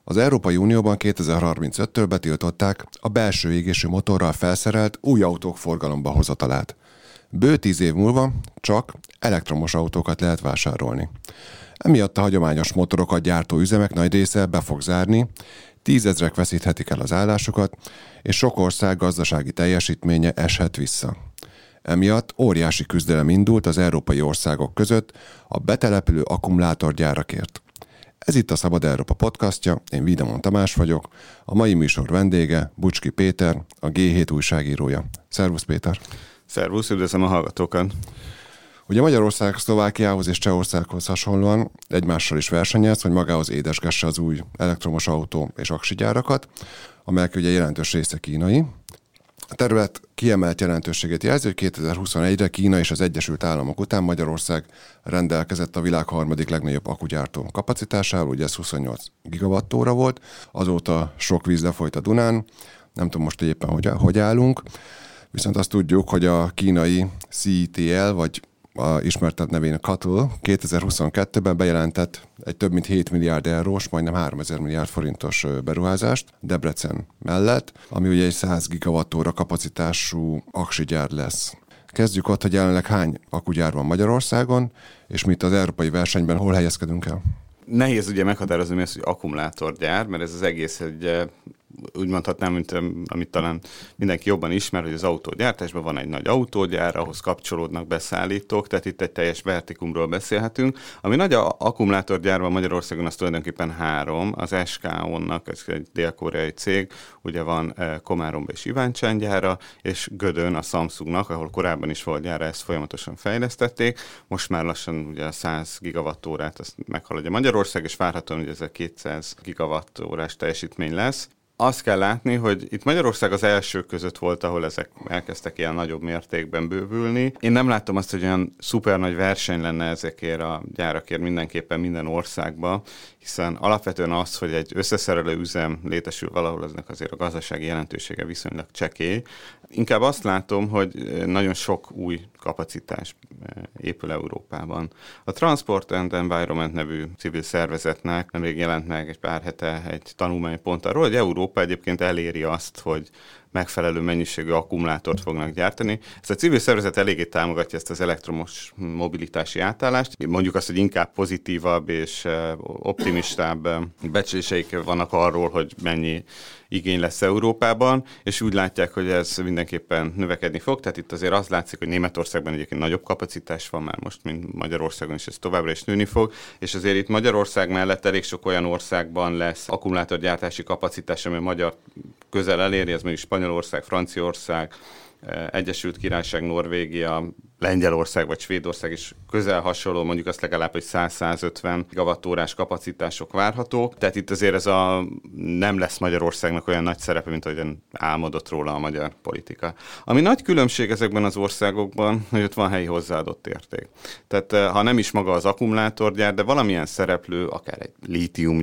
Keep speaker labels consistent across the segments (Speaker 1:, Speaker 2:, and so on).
Speaker 1: Az Európai Unióban 2035-től betiltották a belső égésű motorral felszerelt új autók forgalomba hozatalát. Bő 10 év múlva csak elektromos autókat lehet vásárolni. Emiatt a hagyományos motorokat gyártó üzemek nagy része be fog zárni, 10 000-ek veszíthetik el az állásukat, és sok ország gazdasági teljesítménye eshet vissza. Emiatt óriási küzdelem indult az európai országok között a betelepülő akkumulátorgyárakért. Ez itt a Szabad Európa podcastja, én Vidamon Tamás vagyok, a mai műsor vendége Bucski Péter, a G7 újságírója. Szervusz Péter!
Speaker 2: Szervusz, üdvözlöm a hallgatókat!
Speaker 1: Ugye Magyarország Szlovákiához és Csehországhoz hasonlóan egymással is versenyez, hogy magához édesgesse az új elektromos autó és aksigyárakat, amelyek ugye jelentős része kínai. A terület kiemelt jelentőségét jelzi, hogy 2021-re Kína és az Egyesült Államok után Magyarország rendelkezett a világ harmadik legnagyobb akkugyártó kapacitásával, ugye ez 28 gigawattóra volt, azóta sok víz lefolyt a Dunán, nem tudom most éppen hogy állunk, viszont azt tudjuk, hogy a kínai CETL, vagy a ismertett nevén a CATL 2022-ben bejelentett egy több mint 7 milliárd eurós, majdnem 3000 milliárd forintos beruházást Debrecen mellett, ami ugye egy 100 gigawattóra kapacitású aksigyár lesz. Kezdjük ott, hogy jelenleg hány akkugyár van Magyarországon, és mit az európai versenyben hol helyezkedünk el?
Speaker 2: Nehéz ugye meghatározni, hogy akkumulátorgyár, mert ez az egész egy úgy mondhatnám, mint amit talán mindenki jobban ismer, hogy az autógyártásban van egy nagy autógyár, ahhoz kapcsolódnak beszállítók, tehát itt egy teljes vertikumról beszélhetünk. Ami nagy akkumulátorgyár van Magyarországon, az tulajdonképpen 3. Az SK-onnak, ez egy dél-koreai cég, ugye van Komáromban és Iváncsán gyára, és Gödön a Samsungnak, ahol korábban is volt gyára, ezt folyamatosan fejlesztették. Most már lassan ugye a 100 gigawattórát azt meghaladja Magyarország, és várhatóan, hogy ez a 200 gigawattórás teljesítmény lesz. Azt kell látni, hogy itt Magyarország az elsők között volt, ahol ezek elkezdtek ilyen nagyobb mértékben bővülni. Én nem látom azt, hogy olyan szuper nagy verseny lenne ezekért a gyárakért mindenképpen minden országban, hiszen alapvetően az, hogy egy összeszerelő üzem létesül valahol, aznak azért a gazdasági jelentősége viszonylag csekély. Inkább azt látom, hogy nagyon sok új kapacitás épül Európában. A Transport and Environment nevű civil szervezetnek nemrég jelent meg egy pár hete egy tanulmánypont arról, hogy Európa egyébként eléri azt, hogy megfelelő mennyiségű akkumulátort fognak gyártani. Ez a civil szervezet eléggé támogatja ezt az elektromos mobilitási átállást. Mondjuk azt, hogy inkább pozitívabb és optimistább becsléseik vannak arról, hogy mennyi igény lesz Európában, és úgy látják, hogy ez mindenképpen növekedni fog. Tehát itt azért az látszik, hogy Németországban egyébként nagyobb kapacitás van már most, mint Magyarországon, és ez továbbra is nőni fog. És azért itt Magyarország mellett elég sok olyan országban lesz akkumulátorgyártási kapacitás, ami magyar közel eléri, ez mondjuk Spanyolország, Franciaország, Egyesült Királyság, Norvégia, Lengyelország vagy Svédország is közel hasonló, mondjuk azt legalább, hogy 100-150 gigawattórás kapacitások várhatók. Tehát itt azért nem lesz Magyarországnak olyan nagy szerepe, mint ahogyan álmodott róla a magyar politika. Ami nagy különbség ezekben az országokban, hogy ott van helyi hozzáadott érték. Tehát ha nem is maga az akkumulátorgyár, de valamilyen szereplő, akár egy lítium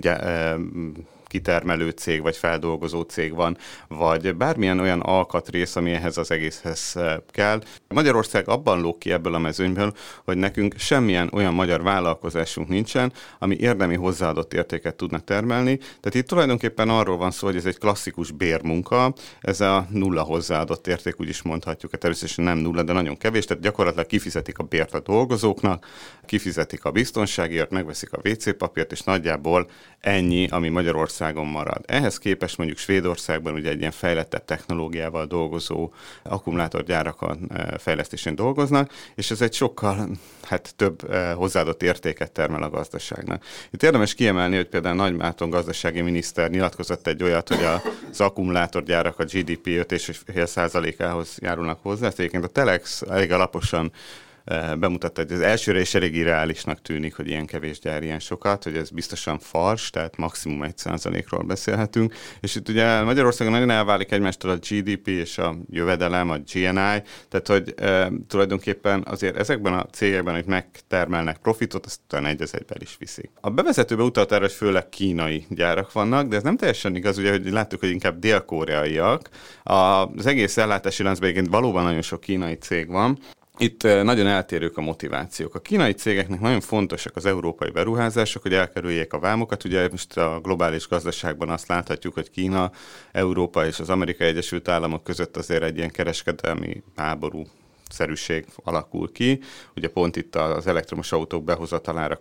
Speaker 2: kitermelő cég, vagy feldolgozó cég van, vagy bármilyen olyan alkatrész, ami ehhez az egészhez kell. Magyarország abban lóg ki ebből a mezőnyből, hogy nekünk semmilyen olyan magyar vállalkozásunk nincsen, ami érdemi hozzáadott értéket tudna termelni. Tehát itt tulajdonképpen arról van szó, hogy ez egy klasszikus bérmunka, ez a nulla hozzáadott érték, úgy is mondhatjuk, természetesen nem nulla, de nagyon kevés, tehát gyakorlatilag kifizetik a bért a dolgozóknak, kifizetik a biztonságért, megveszik a WC papírt, és nagyjából ennyi, ami Magyarországon marad. Ehhez képest mondjuk Svédországban ugye egy ilyen fejlettebb technológiával dolgozó akkumulátorgyárakon fejlesztésén dolgoznak, és ez egy sokkal több hozzáadott értéket termel a gazdaságnak. Itt érdemes kiemelni, hogy például Nagy Márton gazdasági miniszter nyilatkozott egy olyat, hogy az akkumulátorgyárak a GDP 5,5%-ához járulnak hozzá. Ezt egyébként a Telex elég alaposan bemutatta, hogy az elsőre is elég irreálisnak tűnik, hogy ilyen kevés gyár ilyen sokat, hogy ez biztosan fals, tehát maximum 1%-ról beszélhetünk. És itt ugye Magyarországon nagyon elválik egymástól a GDP és a jövedelem, a GNI, tehát hogy tulajdonképpen azért ezekben a cégekben, hogy megtermelnek profitot, azt utána egy az egyben is viszik. A bevezetőbe utalt arra, hogy főleg kínai gyárak vannak, de ez nem teljesen igaz, ugye, hogy láttuk, hogy inkább dél-koreaiak. Az egész ellátási láncban egyébként valóban nagyon sok kínai cég van, Itt nagyon eltérők a motivációk. A kínai cégeknek nagyon fontosak az európai beruházások, hogy elkerüljék a vámokat. Ugye most a globális gazdaságban azt láthatjuk, hogy Kína, Európa és az Amerikai Egyesült Államok között azért egy ilyen kereskedelmi háború szerűség alakul ki. Ugye pont itt az elektromos autók behozatalára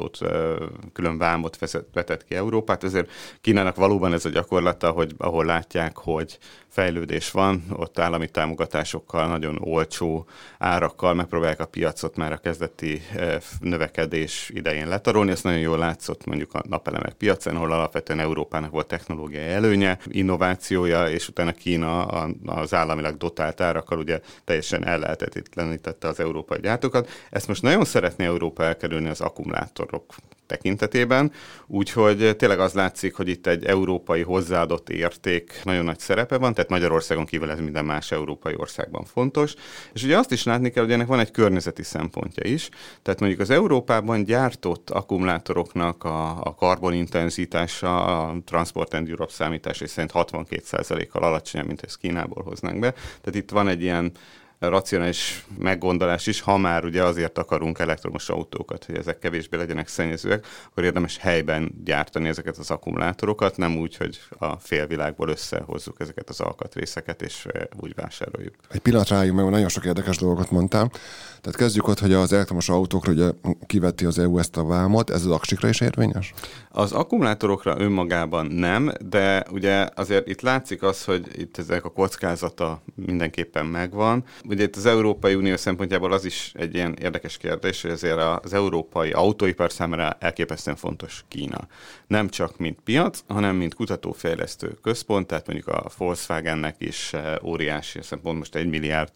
Speaker 2: külön vámot vetett ki Európát, ezért Kínának valóban ez a gyakorlata, hogy ahol látják, hogy fejlődés van, ott állami támogatásokkal, nagyon olcsó árakkal megpróbálják a piacot már a kezdeti növekedés idején letarolni. Ez nagyon jól látszott mondjuk a napelemek piacán, ahol alapvetően Európának volt technológiai előnye, innovációja, és utána Kína az államilag dotált árakkal ugye teljesen ellehetetlenítette az európai gyártókat. Ezt most nagyon szeretné Európa elkerülni az akkumulátorok tekintetében, úgyhogy tényleg az látszik, hogy itt egy európai hozzáadott érték nagyon nagy szerepe van, tehát Magyarországon kívül ez minden más európai országban fontos, és ugye azt is látni kell, hogy ennek van egy környezeti szempontja is, tehát mondjuk az Európában gyártott akkumulátoroknak a karbonintenzitása, a Transport and Europe számításai szerint 62%-kal alacsonyabb, mint ezt Kínából hoznánk be, tehát itt van egy ilyen racionális meggondolás is, ha már ugye azért akarunk elektromos autókat, hogy ezek kevésbé legyenek szennyezőek, akkor érdemes helyben gyártani ezeket az akkumulátorokat, nem úgy, hogy a félvilágból összehozzuk ezeket az alkatrészeket, és úgy vásároljuk.
Speaker 1: Egy pillanatra álljunk meg, nagyon sok érdekes dolgot mondtam. Tehát kezdjük ott, hogy az elektromos autókra ugye kiveti az EU ezt a vámot, ez az aksikra is érvényes?
Speaker 2: Az akkumulátorokra önmagában nem, de ugye azért itt látszik az, hogy itt ezek a kockázata mindenképpen megvan. Ugye itt az Európai Unió szempontjából az is egy ilyen érdekes kérdés, hogy azért az európai autóipar számára elképesztően fontos Kína. Nem csak mint piac, hanem mint kutatófejlesztő központ, tehát mondjuk a Volkswagennek is óriási, pont most $1 milliárd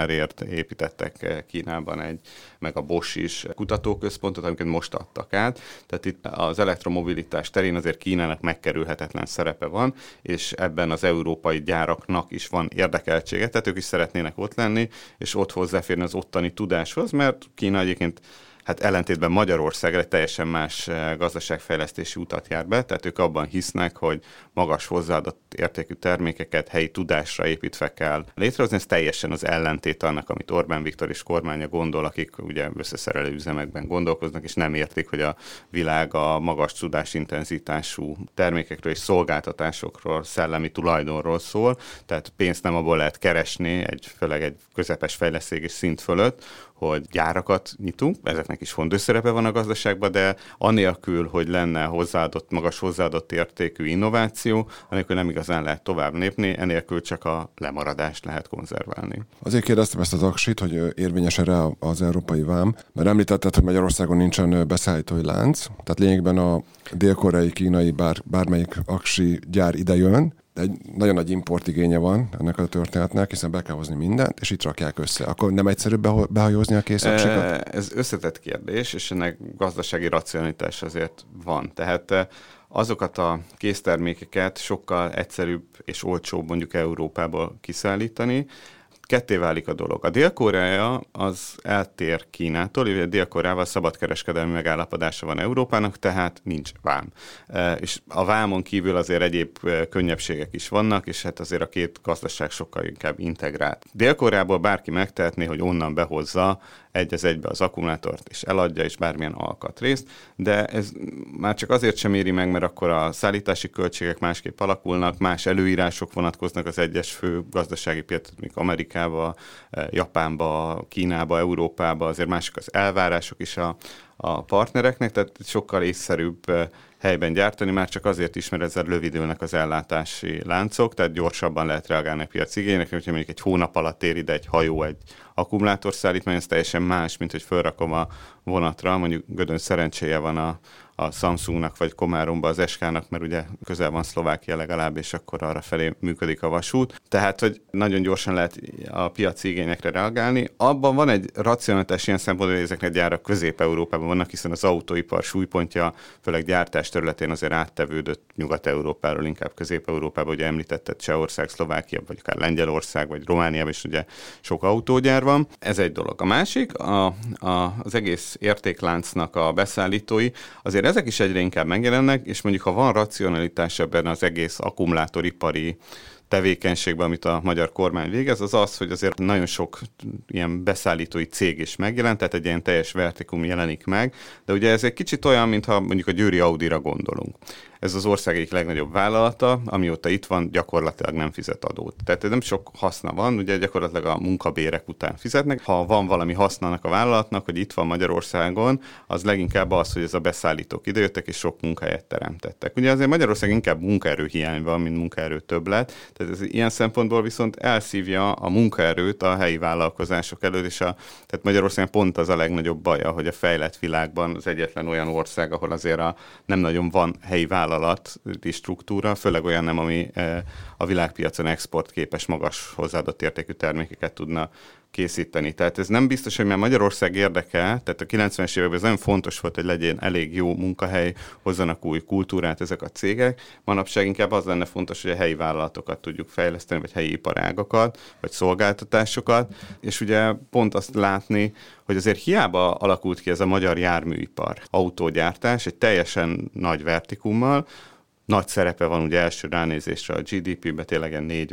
Speaker 2: építettek Kínában meg a Bosch is kutatóközpontot, amiket most adtak át. Tehát itt az elektromobilitás terén azért Kínának megkerülhetetlen szerepe van, és ebben az európai gyáraknak is van érdekeltsége, tehát ők is szeretnének ott lenni, és ott hozzáférni az ottani tudáshoz, mert Kína egyébként hát ellentétben Magyarország egy teljesen más gazdaságfejlesztési utat jár be, tehát ők abban hisznek, hogy magas hozzáadott értékű termékeket helyi tudásra építve kell létrehozni. Ez teljesen az ellentét annak, amit Orbán Viktor és kormánya gondol, akik ugye összeszerelő üzemekben gondolkoznak, és nem értik, hogy a világ a magas tudásintenzitású termékekről és szolgáltatásokról, szellemi tulajdonról szól, tehát pénzt nem abból lehet keresni, főleg egy közepes fejlettségi szint fölött, hogy gyárakat nyitunk, ezeknek is fontos szerepe van a gazdaságban, de anélkül, hogy lenne magas hozzáadott értékű innováció, anélkül nem igazán lehet tovább lépni, enélkül csak a lemaradást lehet konzerválni.
Speaker 1: Azért kérdeztem ezt az aksit, hogy érvényes erre az európai vám, mert említetted, hogy Magyarországon nincsen beszállítói lánc, tehát lényegben a dél-koreai, kínai, bármelyik aksi gyár ide jön, de egy nagyon nagy importigénye van ennek a történetnek, hiszen be kell hozni mindent, és itt rakják össze. Akkor nem egyszerűbb behajózni a készaksikat?
Speaker 2: Ez összetett kérdés, és ennek gazdasági racionalitás azért van. Tehát azokat a késztermékeket sokkal egyszerűbb és olcsóbb mondjuk Európából kiszállítani. Ketté válik a dolog. A Dél-Korea az eltér Kínától, ugye Dél-Koreával szabadkereskedelmi megállapodása van Európának, tehát nincs vám. És a vámon kívül azért egyéb könnyebbségek is vannak, és hát azért a két gazdaság sokkal inkább integrált. Dél-Koreából bárki megtehetné, hogy onnan behozza egybe az akkumulátort, és eladja, és bármilyen alkatrészt, de ez már csak azért sem éri meg, mert akkor a szállítási költségek másképp alakulnak, más előírások vonatkoznak az egyes fő gazdasági piac, mint Amerikába, Japánba, Kínába, Európába, azért mások az elvárások is a partnereknek, tehát sokkal észszerűbb helyben gyártani, már csak azért is, mert ezzel rövidülnek az ellátási láncok, tehát gyorsabban lehet reagálni a piac igényekre, hogyha mondjuk egy hónap alatt ér ide egy hajó egy akkumulátorszállítmány, ez teljesen más, mint hogy felrakom a vonatra, mondjuk Gödön szerencséje van a Samsungnak vagy Komáromba az SK-nak, mert ugye közel van Szlovákia legalább, és akkor arra felé működik a vasút. Tehát, hogy nagyon gyorsan lehet a piaci igényekre reagálni. Abban van egy racionalitás ilyen szempontból, hogy ezeknek gyárak Közép-Európában vannak, hiszen az autóipar súlypontja, főleg gyártás területén azért áttevődött Nyugat-Európáról, inkább Közép-Európába, ugye említetted Csehország, Szlovákia, vagy akár Lengyelország, vagy Romániában is ugye sok autógyár van. Ez egy dolog. A másik, az egész értékláncnak a beszállítói, azért ezek is egyre inkább megjelennek, és mondjuk ha van racionalitás ebben az egész akkumulátoripari tevékenységben, amit a magyar kormány végez, az az, hogy azért nagyon sok ilyen beszállítói cég is megjelent, tehát egy ilyen teljes vertikum jelenik meg, de ugye ez egy kicsit olyan, mintha mondjuk a győri Audira gondolunk. Ez az ország egyik legnagyobb vállalata, amióta itt van, gyakorlatilag nem fizet adót. Tehát nem sok haszna van, ugye gyakorlatilag a munkabérek után fizetnek. Ha van valami hasznának a vállalatnak, hogy itt van Magyarországon, az leginkább az, hogy ez a beszállítók idejöttek és sok munkahelyet teremtettek. Ugye azért Magyarország inkább munkaerőhiány van, mint munkaerő többlet. Tehát ez ilyen szempontból viszont elszívja a munkaerőt a helyi vállalkozások előtt, és tehát Magyarország pont az a legnagyobb baja, hogy a fejlett világban az egyetlen olyan ország, ahol azért nem nagyon van helyi vállalati struktúra, főleg olyan nem, ami a világpiacon exportképes, magas hozzáadott értékű termékeket tudna készíteni. Tehát ez nem biztos, hogy már Magyarország érdeke, tehát a 90-es években ez nagyon fontos volt, hogy legyen elég jó munkahely, hozzanak új kultúrát ezek a cégek. Manapság inkább az lenne fontos, hogy a helyi vállalatokat tudjuk fejleszteni, vagy helyi iparágakat, vagy szolgáltatásokat, és ugye pont azt látni, hogy azért hiába alakult ki ez a magyar járműipar, autógyártás, egy teljesen nagy vertikummal, nagy szerepe van ugye első ránézésre a GDP-be, tényleg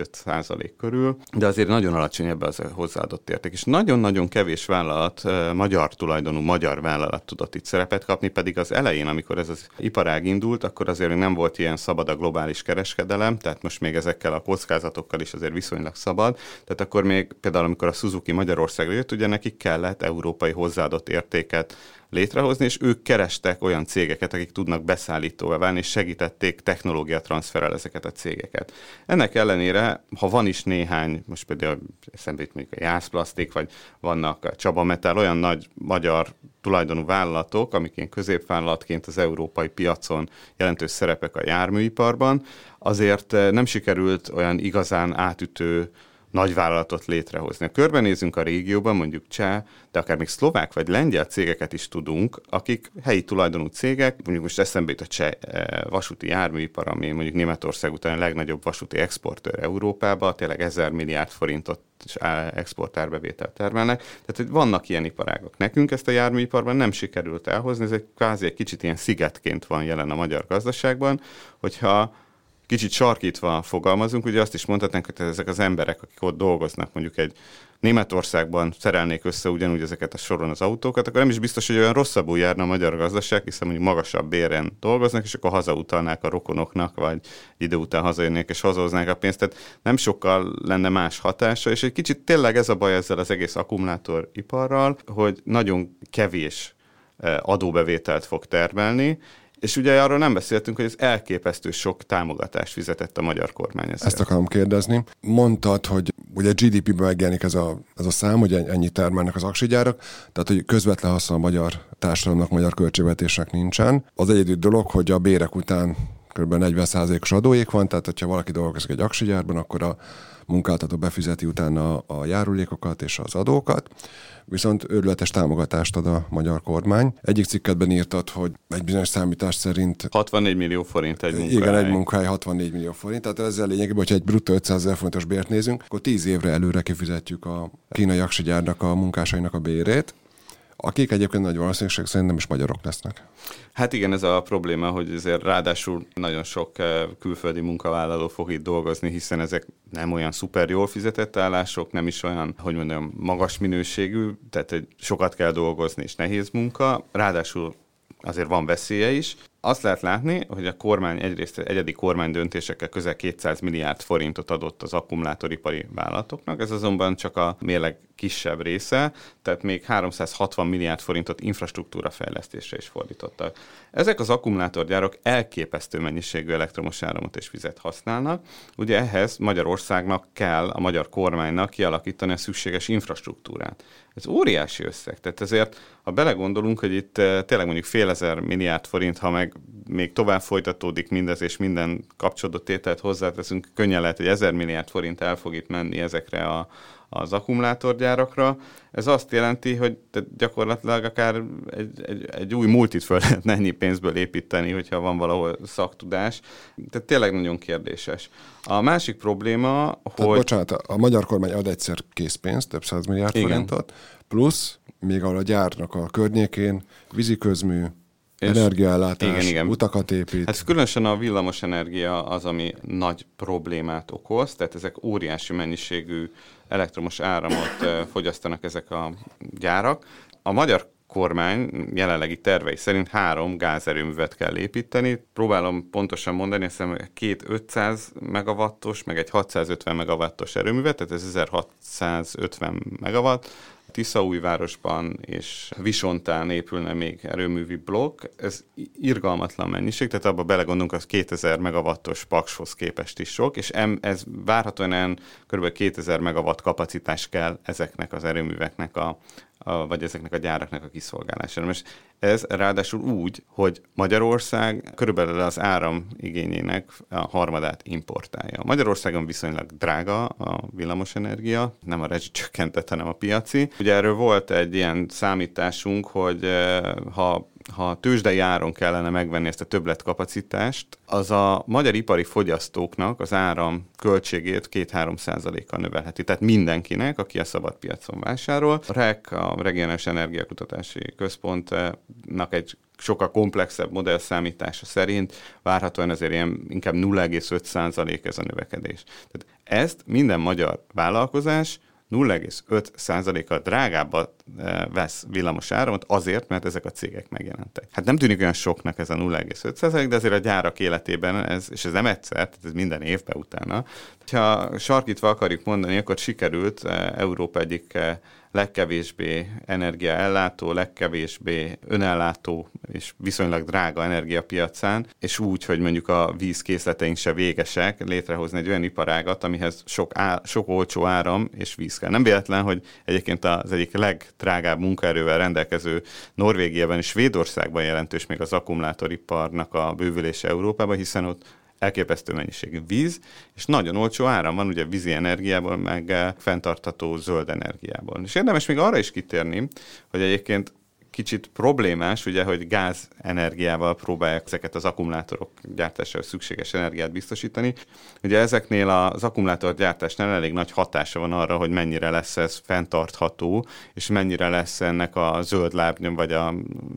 Speaker 2: 4-5% körül, de azért nagyon alacsony ebbe az hozzáadott érték. És nagyon-nagyon kevés vállalat, magyar tulajdonú magyar vállalat tudott itt szerepet kapni, pedig az elején, amikor ez az iparág indult, akkor azért nem volt ilyen szabad a globális kereskedelem, tehát most még ezekkel a kockázatokkal is azért viszonylag szabad. Tehát akkor még például, amikor a Suzuki Magyarországra jött, ugye nekik kellett európai hozzáadott értéket létrehozni, és ők kerestek olyan cégeket, akik tudnak beszállítóvá válni, és segítették technológiatranszferrel ezeket a cégeket. Ennek ellenére, ha van is néhány, most például eszembe jut mondjuk a Jászplasztik, vagy vannak a Csaba Metál, olyan nagy magyar tulajdonú vállalatok, amik ilyen középvállalatként az európai piacon jelentős szerepek a járműiparban, azért nem sikerült olyan igazán átütő nagyvállalatot létrehozni. Ha körbenézünk a régióban, mondjuk cseh, de akár még szlovák vagy lengyel cégeket is tudunk, akik helyi tulajdonú cégek, mondjuk most eszembe jut a cseh vasúti járműipar, ami mondjuk Németország után a legnagyobb vasúti exportőr Európában, tényleg 1000 milliárd forintot exportárbevételt termelnek. Tehát, hogy vannak ilyen iparágok. Nekünk ezt a járműiparban nem sikerült elhozni, ez kvázi egy kicsit ilyen szigetként van jelen a magyar gazdaságban, hogyha kicsit sarkítva fogalmazunk, ugye azt is mondhatnánk, hogy ezek az emberek, akik ott dolgoznak, mondjuk egy Németországban szerelnék össze ugyanúgy ezeket a soron az autókat, akkor nem is biztos, hogy olyan rosszabbul járna a magyar gazdaság, hiszen mondjuk magasabb béren dolgoznak, és akkor hazautalnák a rokonoknak, vagy idő után hazajönnék és hazahoznák a pénzt. Tehát nem sokkal lenne más hatása, és egy kicsit tényleg ez a baj ezzel az egész akkumulátoriparral, hogy nagyon kevés adóbevételt fog termelni, és ugye arról nem beszéltünk, hogy ez elképesztő sok támogatást fizetett a magyar kormány ezért.
Speaker 1: Ezt akarom kérdezni. Mondtad, hogy ugye GDP-ben megjelenik ez a szám, hogy ennyit termelnek az aksigyárak, tehát hogy közvetlen haszna a magyar társadalomnak, magyar költségvetésnek nincsen. Az egyedül dolog, hogy a bérek után kb. 40%-os adóék van, tehát hogyha valaki dolgozik egy aksigyárban, akkor a munkáltató befizeti utána a járulékokat és az adókat, viszont őrületes támogatást ad a magyar kormány. Egyik cikketben írtad, hogy egy bizonyos számítás szerint
Speaker 2: 64 millió forint egy munkahely.
Speaker 1: Igen, egy munkahely 64 millió forint, tehát ezzel lényegében, hogyha egy bruttó 500 000 forintos bért nézünk, akkor 10 évre előre kifizetjük a kínai aksigyárnak a munkásainak a bérét, akik egyébként nagy valószínűség szerint nem is magyarok lesznek.
Speaker 2: Hát igen, ez a probléma, hogy azért ráadásul nagyon sok külföldi munkavállaló fog itt dolgozni, hiszen ezek nem olyan szuper jól fizetett állások, nem is olyan, hogy mondjam, magas minőségű, tehát sokat kell dolgozni és nehéz munka, ráadásul azért van veszélye is. Azt lehet látni, hogy a kormány egyrészt egyedi kormány döntésekkel közel 200 milliárd forintot adott az akkumulátoripari vállalatoknak, ez azonban csak a mérleg kisebb része, tehát még 360 milliárd forintot infrastruktúra fejlesztésre is fordítottak. Ezek az akkumulátorgyárak elképesztő mennyiségű elektromos áramot és vizet használnak, ugye ehhez Magyarországnak kell, a magyar kormánynak kialakítani a szükséges infrastruktúrát. Ez óriási összeg, tehát ezért, ha belegondolunk, hogy itt tényleg mondjuk fél ezer milliárd forint, ha meg még tovább folytatódik mindez, és minden kapcsolódó tételt hozzáteszünk, könnyen lehet, hogy 1000 milliárd forint el fog itt menni ezekre az akkumulátorgyárakra. Ez azt jelenti, hogy gyakorlatilag akár egy új multit föl lehetne ennyi pénzből építeni, hogyha van valahol szaktudás. Tehát tényleg nagyon kérdéses. A másik probléma, hogy...
Speaker 1: Bocsánat, a magyar kormány ad egyszer készpénzt, több 100 milliárd forintot, plusz még a gyárnak a környékén víziközmű, energiaellátás, utakat épít.
Speaker 2: Hát különösen a villamos energia az, ami nagy problémát okoz, tehát ezek óriási mennyiségű elektromos áramot fogyasztanak ezek a gyárak. A magyar kormány jelenlegi tervei szerint 3 gázerőművet kell építeni. Próbálom pontosan mondani, azt hiszem 2 500 megawattos, meg egy 650 megawattos erőművet, tehát ez 1650 megawatt. Tiszaújvárosban és Visontán épülne még erőművi blokk. Ez irgalmatlan mennyiség, tehát abba belegondolunk, az 2000 megawattos Pakshoz képest is sok, és ez várhatóan kb. 2000 megawatt kapacitás kell ezeknek az erőműveknek vagy ezeknek a gyáraknak a kiszolgálására. Most ez ráadásul úgy, hogy Magyarország körülbelül az áram igényének a harmadát importálja. Magyarországon viszonylag drága a villamosenergia, nem a rezsicsökkentett, hanem a piaci. Ugye erről volt egy ilyen számításunk, hogy ha tőzsdei áron kellene megvenni ezt a többletkapacitást, az a magyar ipari fogyasztóknak az áram költségét 2-3%-kal növelheti. Tehát mindenkinek, aki a szabad piacon vásárol. A REK, a Regionális Energiakutatási Központnak egy sokkal komplexebb modellszámítása szerint várhatóan azért ilyen inkább 0,5% ez a növekedés. Tehát ezt minden magyar vállalkozás 0,5%-kal drágábbat vesz villamos áramot azért, mert ezek a cégek megjelentek. Hát nem tűnik olyan soknak ez a 0,5%, de azért a gyárak életében és ez nem egyszer, tehát ez minden évben utána. Ha sarkítva akarjuk mondani, akkor sikerült Európa egyik legkevésbé energiaellátó, legkevésbé önellátó és viszonylag drága energiapiacán, és úgy, hogy mondjuk a vízkészleteink se végesek, létrehozni egy olyan iparágat, amihez sok olcsó áram és víz kell. Nem véletlen, hogy egyébként az egyik legdrágább munkaerővel rendelkező Norvégiában és Svédországban jelentős még az akkumulátoriparnak a bővülése Európában, hiszen ott elképesztő mennyiségű víz, és nagyon olcsó áram van, ugye vízi energiából, meg fenntartható zöld energiából. És érdemes még arra is kitérni, hogy egyébként kicsit problémás, ugye, hogy gázenergiával próbálják ezeket az akkumulátorok gyártására szükséges energiát biztosítani. Ugye ezeknél az akkumulátorgyártásnál elég nagy hatása van arra, hogy mennyire lesz ez fenntartható, és mennyire lesz ennek a zöld lábnyom, vagy a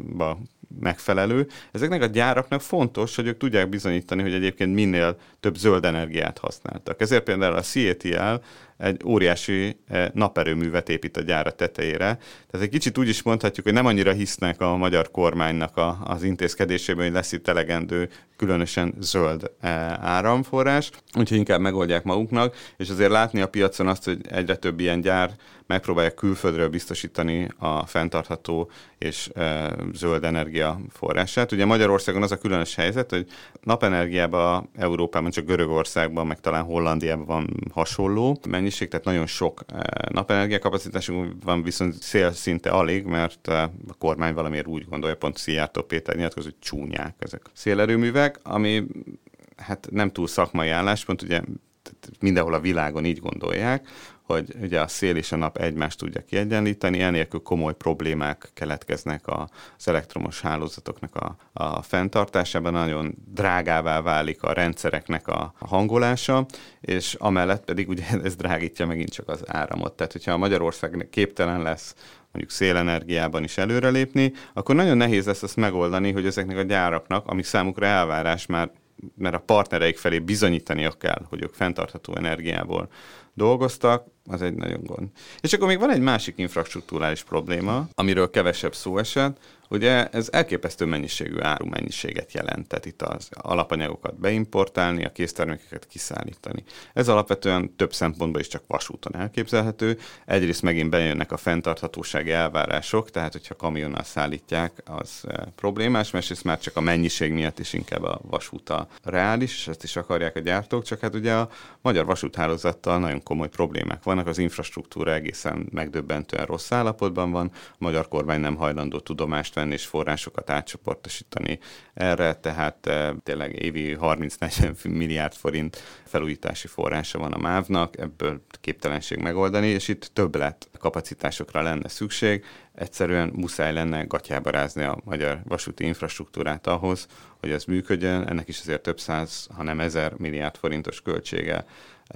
Speaker 2: megfelelő. Ezeknek a gyáraknak fontos, hogy ők tudják bizonyítani, hogy egyébként minél több zöld energiát használtak. Ezért például a CATL egy óriási naperőművet épít a gyára tetejére. Tehát egy kicsit úgy is mondhatjuk, hogy nem annyira hisznek a magyar kormánynak az intézkedésében, hogy lesz itt elegendő, különösen zöld áramforrás, úgyhogy inkább megoldják maguknak, és azért látni a piacon azt, hogy egyre több ilyen gyár megpróbálják külföldről biztosítani a fenntartható és zöld energia forrását. Ugye Magyarországon az a különös helyzet, hogy napenergiában Európában, csak Görögországban, meg talán Hollandiában van hasonló mennyiség, tehát nagyon sok napenergiakapacitásunk van, viszont szél szinte alig, mert a kormány valamiért úgy gondolja, pont Szijjártó Péter nyilatkozott, hogy csúnyák ezek a szélerőművek, ami hát nem túl szakmai álláspont, ugye mindenhol a világon így gondolják, hogy ugye a szél és a nap egymást tudja kiegyenlíteni, enélkül komoly problémák keletkeznek az elektromos hálózatoknak a fenntartásában, nagyon drágává válik a rendszereknek a hangolása, és amellett pedig ugye ez drágítja megint csak az áramot. Tehát, hogyha Magyarország képtelen lesz mondjuk szélenergiában is előrelépni, akkor nagyon nehéz lesz azt megoldani, hogy ezeknek a gyáraknak, amik számukra elvárás már, mert a partnereik felé bizonyítania kell, hogy ők fenntartható energiából dolgoztak, az egy nagyon gond. És akkor még van egy másik infrastruktúrális probléma, amiről kevesebb szó esett, ugye ez elképesztő mennyiségű árumennyiséget jelent, tehát itt az alapanyagokat beimportálni, a késztermékeket kiszállítani. Ez alapvetően több szempontból is csak vasúton elképzelhető. Egyrészt megint bejönnek a fenntarthatósági elvárások, tehát hogyha kamionnal szállítják, az problémás, másrészt már csak a mennyiség miatt is inkább a vasút a reális, és ezt is akarják a gyártók, csak hát ugye a magyar vasúthálózattal nagyon komoly problémák vannak, az infrastruktúra egészen megdöbbentően rossz állapotban van, a magyar kormány nem hajlandó tudomást venni és forrásokat átcsoportosítani erre, tehát tényleg évi 30-40 milliárd forint felújítási forrása van a MÁV-nak, ebből képtelenség megoldani, és itt többlet kapacitásokra lenne szükség, egyszerűen muszáj lenne gatyába rázni a magyar vasúti infrastruktúrát ahhoz, hogy ez működjön, ennek is azért több száz, hanem 1000 milliárd forintos költsége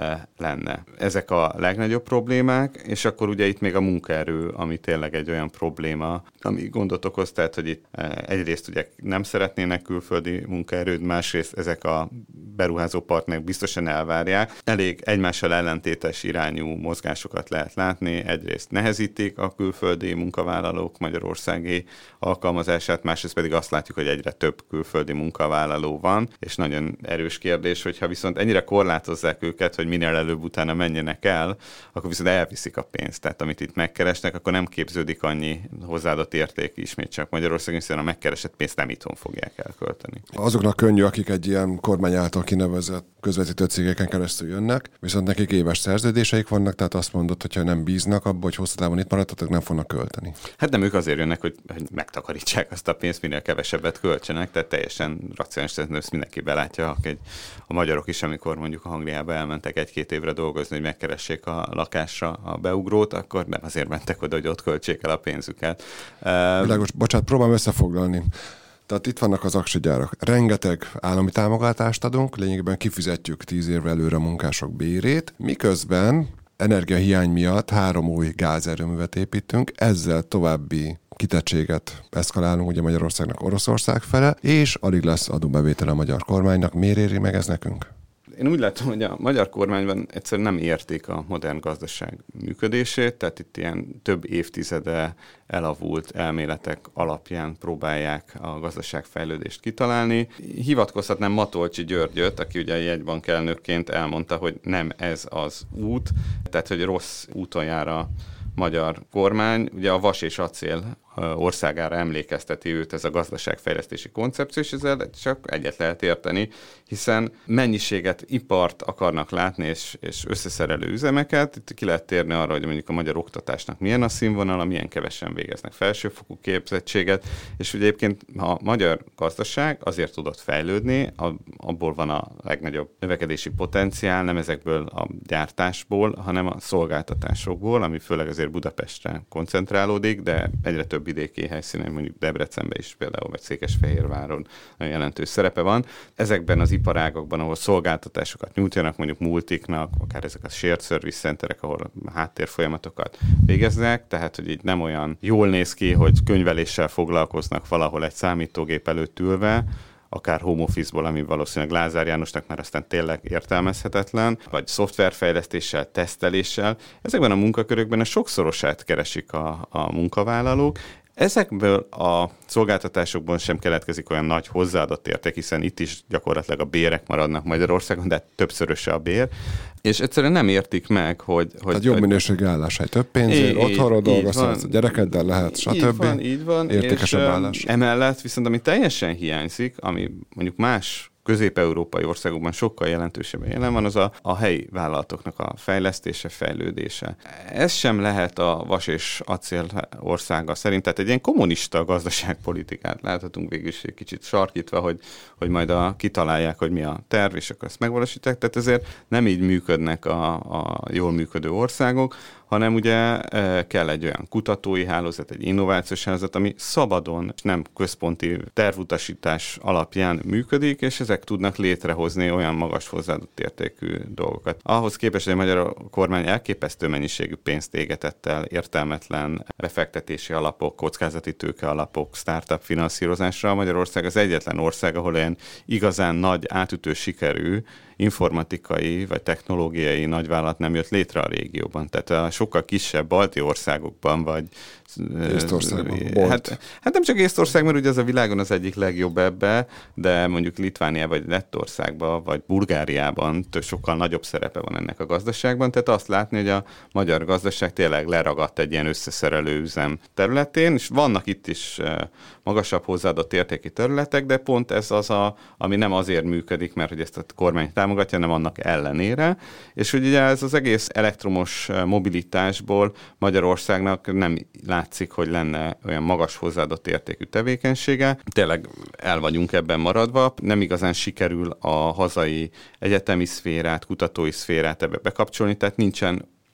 Speaker 2: lenne. Ezek a legnagyobb problémák, és akkor ugye itt még a munkaerő, ami tényleg egy olyan probléma, ami gondot okoz, tehát hogy itt egyrészt ugye nem szeretnének külföldi munkaerőt, másrészt ezek a beruházó partnerek biztosan elvárják. Elég egymással ellentétes irányú mozgásokat lehet látni. Egyrészt nehezítik a külföldi munkavállalók magyarországi alkalmazását, másrészt pedig azt látjuk, hogy egyre több külföldi munkavállaló van, és nagyon erős kérdés, hogyha viszont ennyire korlátozzák őket, hogy minél előbb utána menjenek el, akkor viszont elviszik a pénzt. Tehát amit itt megkeresnek, akkor nem képződik annyi hozzáadott érték ismét csak Magyarországon, hiszen a megkeresett pénzt nem itthon fogják elkölteni.
Speaker 1: Azoknak könnyű, akik egy ilyen kormány által kinevezett közvetítő cégeken keresztül jönnek, viszont nekik éves szerződéseik vannak, tehát azt mondod, hogyha nem bíznak abba, hogy hosszú távon itt maradhatok, nem fognak költeni.
Speaker 2: Hát nem, ők azért jönnek, hogy megtakarítsák azt a pénzt, minél kevesebbet költsenek, tehát teljesen racionális, ezt mindenki belátja, a magyarok is, amikor mondjuk a Angliába elmentek 1-2 évre dolgozni, hogy megkeressék a lakásra a beugrót, akkor nem azért mentek oda, hogy ott költsék el a pénzüket.
Speaker 1: Világos, bocsánat, próbálom összefoglalni. Tehát itt vannak az aksigyárak. Rengeteg állami támogatást adunk, lényegében kifizetjük 10 évre előre a munkások bérét, miközben energiahiány miatt 3 új gázerőművet építünk, ezzel további kitettséget eszkalálunk ugye Magyarországnak Oroszország fele, és alig lesz adóbevétele a magyar kormánynak. Miért éri meg ez nekünk?
Speaker 2: Én úgy látom, hogy a magyar kormányban egyszerűen nem érték a modern gazdaság működését, tehát itt ilyen több évtizede elavult elméletek alapján próbálják a gazdaságfejlődést kitalálni. Hivatkozhatnám Matolcsy Györgyöt, aki ugye jegybank elnökként elmondta, hogy nem ez az út, tehát hogy rossz úton jár a magyar kormány. Ugye a vas és acél országára emlékezteti őt ez a gazdaságfejlesztési koncepció, és ezzel csak egyet lehet érteni, hiszen mennyiséget, ipart akarnak látni, és összeszerelő üzemeket. Itt ki lehet térni arra, hogy mondjuk a magyar oktatásnak milyen a színvonala, milyen kevesen végeznek felsőfokú képzettséget, és ugye egyébként a magyar gazdaság azért tudott fejlődni, abból van a legnagyobb növekedési potenciál, nem ezekből a gyártásból, hanem a szolgáltatásokból, ami főleg azért Budapestre koncentrálódik, de egyre több vidéki helyszínen, mondjuk Debrecenben is például, vagy Székesfehérváron nagyon jelentős szerepe van. Ezekben az iparágokban, ahol szolgáltatásokat nyújtanak, mondjuk multiknak, akár ezek a shared service centerek, ahol háttérfolyamatokat végeznek, tehát hogy így nem olyan jól néz ki, hogy könyveléssel foglalkoznak valahol egy számítógép előtt ülve, akár home office-ból, ami valószínűleg Lázár Jánosnak már aztán tényleg értelmezhetetlen, vagy szoftverfejlesztéssel, teszteléssel. Ezekben a munkakörökben a sokszorosát keresik a munkavállalók. Ezekből a szolgáltatásokból sem keletkezik olyan nagy hozzáadott érték, hiszen itt is gyakorlatilag a bérek maradnak Magyarországon, de többszöröse a bér, és egyszerűen nem értik meg, hogy...
Speaker 1: Tehát jobb minőségi álláshely, több pénzért, otthonról dolgozhatsz, a gyerekeddel lehet, stb.
Speaker 2: Így van,
Speaker 1: értékesebb állás.
Speaker 2: Emellett viszont ami teljesen hiányzik, ami mondjuk más közép-európai országokban sokkal jelentősebben jelen van, az a helyi vállalatoknak a fejlesztése, fejlődése. Ez sem lehet a vas és acél országa szerint, tehát egy ilyen kommunista gazdaságpolitikát láthatunk végül is egy kicsit sarkítva, hogy majd kitalálják, hogy mi a terv, és akkor ezt megvalósítják, tehát ezért nem így működnek a jól működő országok, hanem ugye kell egy olyan kutatói hálózat, egy innovációs hálózat, ami szabadon, és nem központi tervutasítás alapján működik, és ezek tudnak létrehozni olyan magas hozzáadott értékű dolgokat. Ahhoz képest, hogy a magyar kormány elképesztő mennyiségű pénzt égetett el értelmetlen befektetési alapok, kockázati tőke alapok, startup finanszírozásra, Magyarország az egyetlen ország, ahol olyan igazán nagy, átütő sikerű informatikai vagy technológiai nagyvállalat nem jött létre a régióban. Tehát a sokkal kisebb balti országokban, vagy
Speaker 1: Észtországban.
Speaker 2: Hát nem csak Észtország, mert ugye az a világon az egyik legjobb ebbe, de mondjuk Litvániában, vagy Lettországban, vagy Bulgáriában sokkal nagyobb szerepe van ennek a gazdaságban. Tehát azt látni, hogy a magyar gazdaság tényleg leragadt egy ilyen összeszerelő üzem területén, és vannak itt is magasabb hozzáadott értéki területek, de pont ez az, ami nem azért működik, mert hogy ezt a kormány támogatja, hanem annak ellenére. És ugye ez az egész elektromos mobilitásból Magyarországnak nem látszik, hogy lenne olyan magas hozzáadott értékű tevékenysége. Tényleg el vagyunk ebben maradva, nem igazán sikerül a hazai egyetemi szférát, kutatói szférát ebbe bekapcsolni, tehát nincsen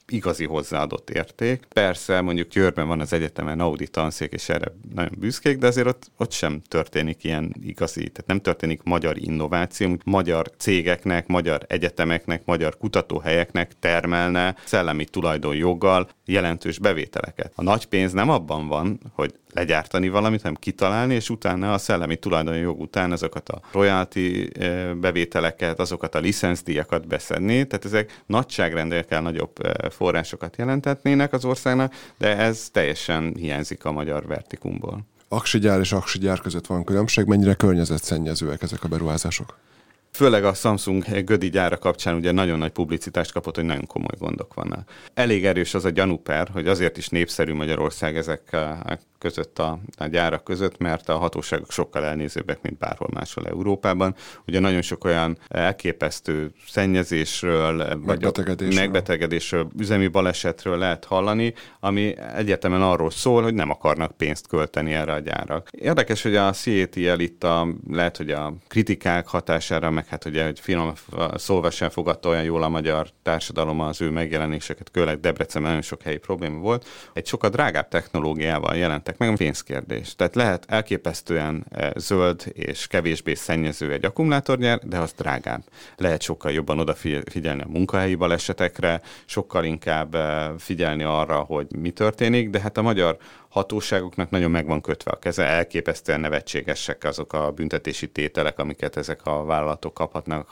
Speaker 2: igazi hozzáadott érték. Persze mondjuk Győrben van az egyetemen Audi tanszék, és erre nagyon büszkék, de azért ott sem történik ilyen igazi, tehát nem történik magyar innováció, magyar cégeknek, magyar egyetemeknek, magyar kutatóhelyeknek termelne szellemi tulajdonjoggal jelentős bevételeket. A nagy pénz nem abban van, hogy legyártani valamit, hanem kitalálni, és utána a szellemi tulajdonjog után azokat a royalty bevételeket, azokat a licenszdíjakat beszedni. Tehát ezek nagyságrendekkel nagyobb forrásokat jelentetnének az országnak, de ez teljesen hiányzik a magyar vertikumból.
Speaker 1: Aksigyár és aksigyár között van különbség, mennyire környezetszennyezőek ezek a beruházások?
Speaker 2: Főleg a Samsung Gödi gyára kapcsán ugye nagyon nagy publicitást kapott, hogy nagyon komoly gondok vannak. Elég erős az a gyanúper, hogy azért is népszerű Magyarország ezek között a gyárak között, mert a hatóságok sokkal elnézőbbek, mint bárhol máshol Európában. Ugye nagyon sok olyan elképesztő szennyezésről, megbetegedésről, üzemi balesetről lehet hallani, ami egyetemen arról szól, hogy nem akarnak pénzt költeni erre a gyárak. Érdekes, hogy a CATL itt lehet, hogy a kritikák hatására, meg hát ugye, hogy finom szólva sem fogadta olyan jól a magyar társadalom az ő megjelenéseket, kőleg Debrecenben nagyon sok helyi probléma volt. Egy sokkal drágább technológiával jelentek meg, a pénzkérdés. Tehát lehet elképesztően zöld és kevésbé szennyező egy akkumulátorgyár, de az drágább. Lehet sokkal jobban odafigyelni a munkahelyi balesetekre, sokkal inkább figyelni arra, hogy mi történik, de hát a magyar hatóságoknak nagyon meg van kötve a keze, elképesztően nevetségesek azok a büntetési tételek, amiket ezek a vállalatok kaphatnak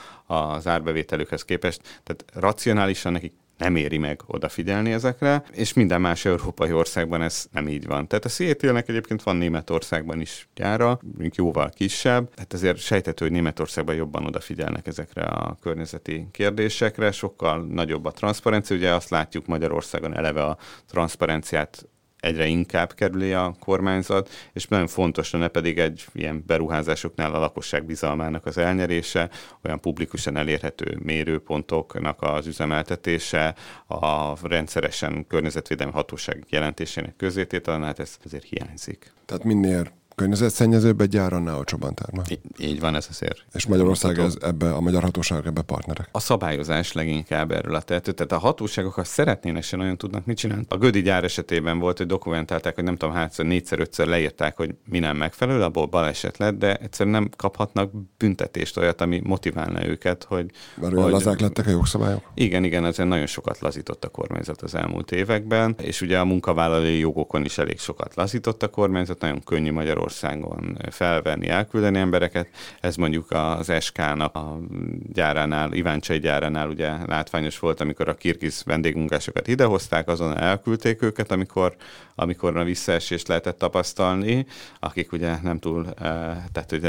Speaker 2: az árbevételükhez képest. Tehát racionálisan nekik nem éri meg odafigyelni ezekre, és minden más európai országban ez nem így van. Tehát a CATL-nek egyébként van Németországban is gyára, jóval kisebb, tehát azért sejthető, hogy Németországban jobban odafigyelnek ezekre a környezeti kérdésekre, sokkal nagyobb a transzparencia, ugye azt látjuk Magyarországon eleve a transzparenciát egyre inkább kerüli a kormányzat, és nagyon fontos lenne pedig egy ilyen beruházásoknál a lakosság bizalmának az elnyerése, olyan publikusan elérhető mérőpontoknak az üzemeltetése, a rendszeresen környezetvédelmi hatóság jelentésének közzététele, hát ez azért hiányzik.
Speaker 1: Tehát minél környezetszennyezőbb egy gyár, annál olcsóbban termel.
Speaker 2: Így van, ez azért.
Speaker 1: És Magyarország a magyar hatóságok ebbe partnerek.
Speaker 2: A szabályozás leginkább erről a tehető. Tehát a hatóságok, ha szeretnének, se nagyon tudnak mit csinálni. A Gödi gyár esetében volt, hogy dokumentálták, hogy nem tudom, hányszor, 4-5-ször leírták, hogy mi nem megfelelő, abból baleset lett, de egyszerűen nem kaphatnak büntetést, olyat, ami motiválna őket, hogy...
Speaker 1: Mert olyan lazák lettek a jogszabályok?
Speaker 2: Igen, azért nagyon sokat lazított a kormányzat az elmúlt években, és ugye a munkavállalói jogokon is elég sokat lazított a kormányzat, nagyon könnyű Magyarországon felvenni, elküldeni embereket. Ez mondjuk az SK-nak a gyáránál, Iváncsai gyáránál ugye látványos volt, amikor a kirgiz vendégmunkásokat idehozták, azon elküldték őket, amikor a visszaesést lehetett tapasztalni, akik ugye nem túl, tehát ugye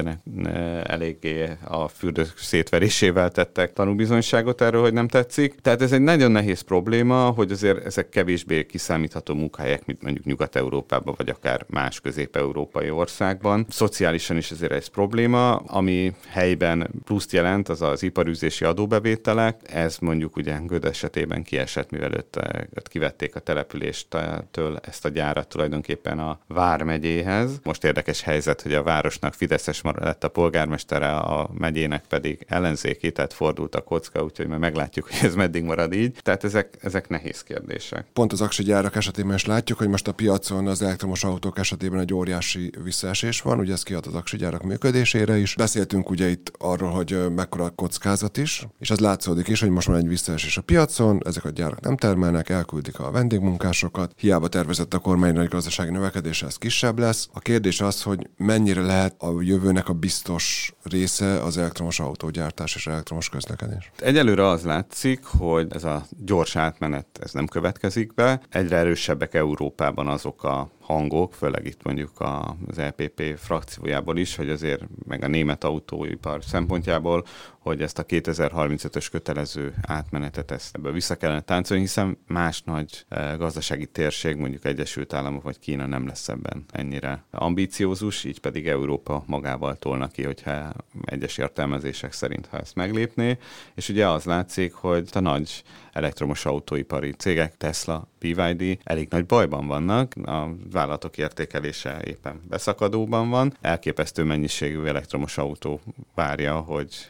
Speaker 2: eléggé a fürdők szétverésével tettek tanúbizonyságot erről, hogy nem tetszik. Tehát ez egy nagyon nehéz probléma, hogy azért ezek kevésbé kiszámítható munkahelyek, mint mondjuk Nyugat-Európában, vagy akár más közép-európai országban. Szociálisan is ezért ez probléma, ami helyben pluszt jelent, az az iparűzési adóbevételek. Ez mondjuk ugye Göd esetében kiesett, mivel őt kivették a településtől ezt a gyárat tulajdonképpen a Vármegyéhez. Most érdekes helyzet, hogy a városnak fideszes lett a polgármestere, a megyének pedig ellenzéki, tehát fordult a kocka, úgyhogy majd meglátjuk, hogy ez meddig marad így. Tehát ezek nehéz kérdések.
Speaker 1: Pont az aksigyárak esetében is látjuk, hogy most a piacon az elektromos autók esetében egy óriási visszaesés van, ugye ez kihat az aksigyárak működésére is. Beszéltünk ugye itt arról, hogy mekkora a kockázat is, és ez látszódik is, hogy most már egy visszaesés a piacon, ezek a gyárak nem termelnek, elküldik a vendégmunkásokat, hiába tervezett a kormány nagy gazdasági növekedése, ez kisebb lesz. A kérdés az, hogy mennyire lehet a jövőnek a biztos része az elektromos autógyártás és elektromos közlekedés.
Speaker 2: Egyelőre az látszik, hogy ez a gyors átmenet ez nem következik be. Egyre erősebbek Európában azok a hangok, főleg itt mondjuk az EPP frakciójából is, hogy azért meg a német autóipar szempontjából, hogy ezt a 2035-ös kötelező átmenetet ebből vissza kellene táncolni, hiszen más nagy gazdasági térség, mondjuk Egyesült Államok vagy Kína nem lesz ebben ennyire ambíciózus, így pedig Európa magával tolna ki, hogyha egyes értelmezések szerint, ha ezt meglépné. És ugye az látszik, hogy a nagy elektromos autóipari cégek, Tesla, BYD elég nagy bajban vannak, a vállalatok értékelése éppen beszakadóban van, elképesztő mennyiségű elektromos autó várja, hogy kivág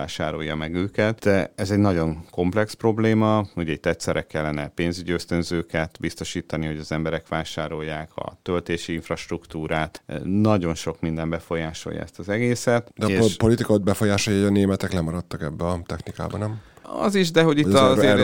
Speaker 2: vásárolja meg őket. De ez egy nagyon komplex probléma, ugye itt egyszerre kellene pénzügyi ösztönzőket biztosítani, hogy az emberek vásárolják a töltési infrastruktúrát. Nagyon sok minden befolyásolja ezt az egészet.
Speaker 1: De a politika befolyásolja, hogy a németek lemaradtak ebbe a technikában, nem?
Speaker 2: Az is, de hogy itt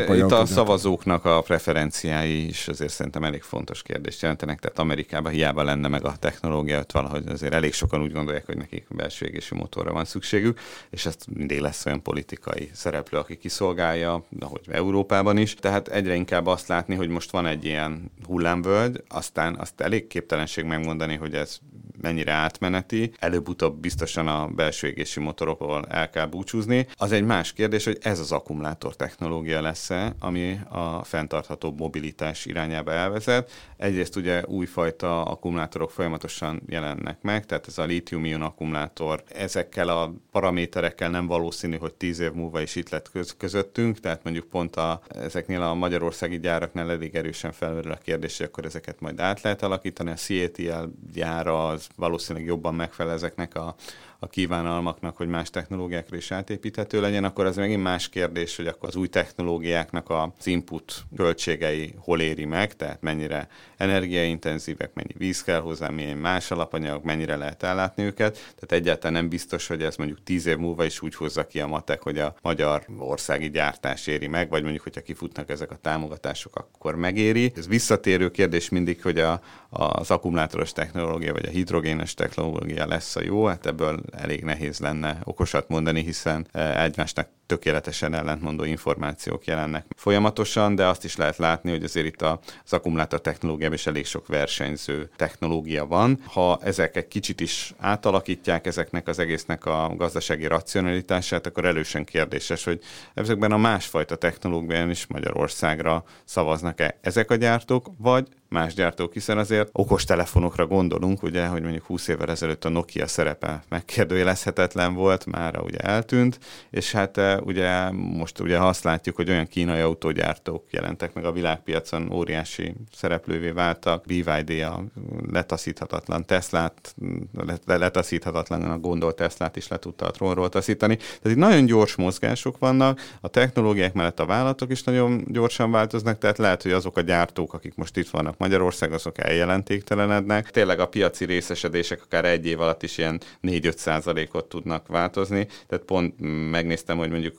Speaker 2: a szavazóknak a preferenciái is azért szerintem elég fontos kérdést jelentenek, tehát Amerikában hiába lenne meg a technológia, ott valahogy azért elég sokan úgy gondolják, hogy nekik belső égésű motorra van szükségük, és ezt mindig lesz olyan politikai szereplő, aki kiszolgálja, ahogy Európában is. Tehát egyre inkább azt látni, hogy most van egy ilyen hullámvölgy, aztán azt elég képtelenség megmondani, hogy ez mennyire átmeneti, előbb-utóbb biztosan a belső égésű motorokból el kell búcsúzni. Az egy más kérdés, hogy ez az akkumulátor technológia lesz-e, ami a fenntartható mobilitás irányába elvezet. Egyrészt ugye újfajta akkumulátorok folyamatosan jelennek meg, tehát ez a lítium-ion akkumulátor, ezekkel a paraméterekkel nem valószínű, hogy 10 év múlva is itt lett közöttünk, tehát mondjuk pont ezeknél a magyarországi gyáraknál elég erősen felmerül a kérdés, hogy akkor ezeket majd át lehet alakítani. A CATL gyára az valószínűleg jobban megfelel ezeknek a kívánalmaknak, hogy más technológiákra is átépíthető legyen, akkor az megint más kérdés, hogy akkor az új technológiáknak az input költségei hol éri meg, tehát mennyire energiaintenzívek, mennyi víz kell hozzá, milyen más alapanyag, mennyire lehet ellátni őket. Tehát egyáltalán nem biztos, hogy ez mondjuk 10 év múlva is úgy hozza ki a matek, hogy a magyar országi gyártás éri meg, vagy mondjuk, hogyha kifutnak ezek a támogatások, akkor megéri. Ez visszatérő kérdés mindig, hogy az akkumulátoros technológia, vagy a hidrogénes technológia lesz a jó, hát ebből elég nehéz lenne okosat mondani, hiszen egymásnak tökéletesen ellentmondó információk jelennek folyamatosan, de azt is lehet látni, hogy azért itt az akkumulátor technológiában is elég sok versenyző technológia van. Ha ezek egy kicsit is átalakítják ezeknek az egésznek a gazdasági racionalitását, akkor erősen kérdéses, hogy ezekben a másfajta technológiában is Magyarországra szavaznak-e ezek a gyártók, vagy más gyártók, hiszen azért okostelefonokra gondolunk, ugye, hogy mondjuk 20 évvel ezelőtt a Nokia szerepe megkérdőjelezhetetlen volt, mára ugye eltűnt, és hát ugye most ugye azt látjuk, hogy olyan kínai autógyártók jelentek meg a világpiacon, óriási szereplővé váltak, BYD a letaszíthatatlan Teslát, letaszíthatatlan gondolt Teslát is le tudta a trónról taszítani. Tehát itt nagyon gyors mozgások vannak, a technológiák mellett a vállalatok is nagyon gyorsan változnak, tehát lehet, hogy azok a gyártók, akik most itt vannak Magyarország, azok eljelentéktelenednek. Tényleg a piaci részesedések akár egy év alatt is ilyen 4-5%-ot tudnak változni. Tehát pont megnéztem, hogy mondjuk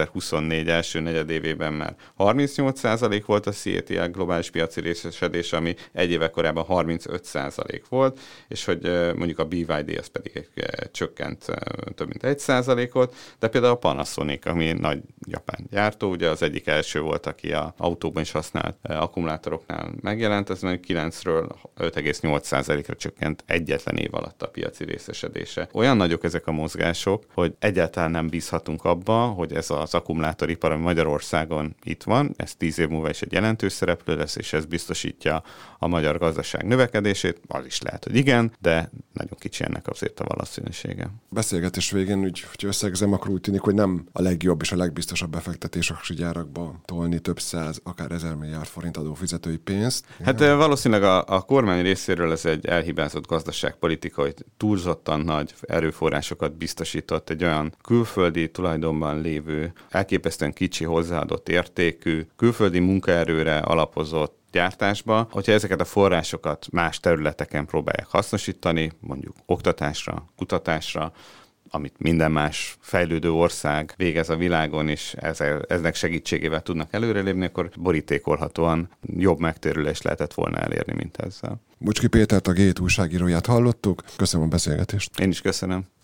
Speaker 2: 2024 első negyedévében már 38% volt a CATL globális piaci részesedés, ami egy éve korábban 35% volt, és hogy mondjuk a BYD az pedig csökkent több mint 1%-ot, de például a Panasonic, ami nagy japán gyártó, ugye az egyik első volt, aki az autóban is használt akkumulátoroknál megjelent, ez mondjuk 9-ről 5,8%-ra csökkent egyetlen év alatt a piaci részesedése. Olyan nagyok ezek a mozgások, hogy egyáltalán nem bízhatunk abba, hogy ez az akkumulátoripar, ami Magyarországon itt van, ez 10 év múlva is egy jelentős szereplő lesz, és ez biztosítja a magyar gazdaság növekedését. Az is lehet, hogy igen, de nagyon kicsi ennek azért a valószínűsége.
Speaker 1: Beszélgetés végén, úgy, hogy összegzem, akkor úgy tűnik, hogy nem a legjobb és a legbiztosabb befektetés a gyárakba tolni több száz, akár 1000 milliárd forint adófizetői pénzt.
Speaker 2: Hát valószínűleg a kormány részéről ez egy elhibázott gazdaságpolitika, hogy túlzottan nagy erőforrásokat biztosított egy olyan külföldi tulajdonban lévő, elképesztően kicsi hozzáadott értékű, külföldi munkaerőre alapozott gyártásba, hogyha ezeket a forrásokat más területeken próbálják hasznosítani, mondjuk oktatásra, kutatásra, amit minden más fejlődő ország végez a világon, és eznek segítségével tudnak előrelépni, akkor borítékolhatóan jobb megtérülést lehetett volna elérni, mint ezzel.
Speaker 1: Bucski Pétert, a G7 újságíróját hallottuk. Köszönöm a beszélgetést.
Speaker 2: Én is köszönöm.